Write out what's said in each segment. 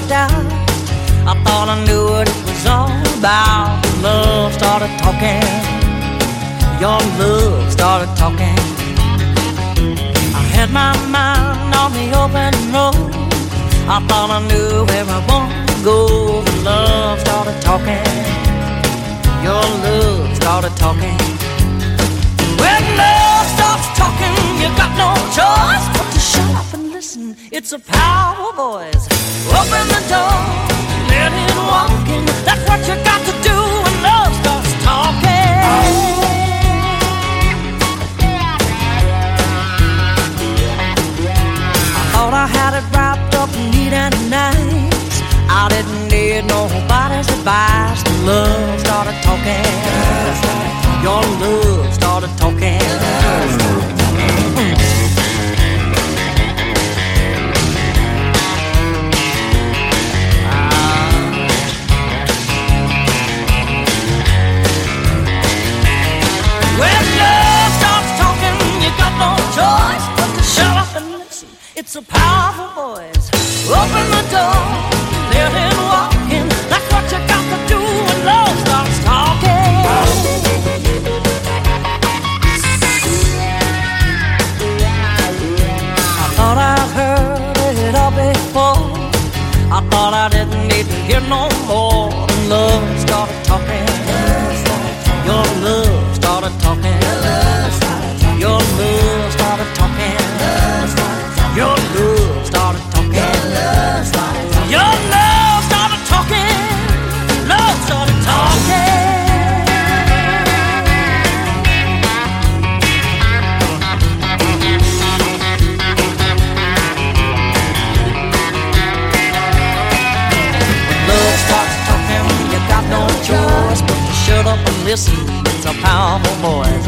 out. I thought I knew what it was all about. Love started talking. Your love started talking. I had my mind on the open road. I thought I knew where I wanted to go. The love started talking. Your love started talking. When love starts talking, you got no choice but to shut up and listen. It's a powerful voice. Open the door, let it walk in. That's what you got to do when love starts talking. I thought I had it wrapped up neat and nice. I didn't need nobody's advice. The love started talking. Your love started talking. When love starts talking, you got no choice but to shut up and listen. It's a powerful voice. Open the door, let it walk in. That's what you got to do when love starts talking. I thought I'd heard it all before. I thought I didn't need to hear no more. And love started talking. Your love started talking. Your love started talking. Your love started talking. Your love started talking. Love started talking. Love starts talking. You got no choice but to shut up and listen. It's a powerful voice.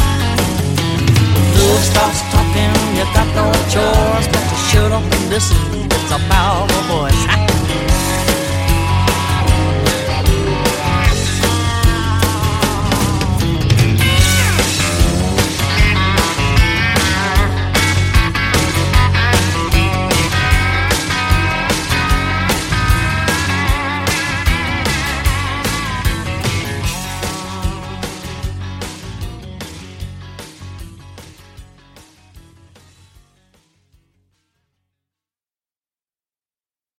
Love starts talking, you got no choice but to shut up and listen.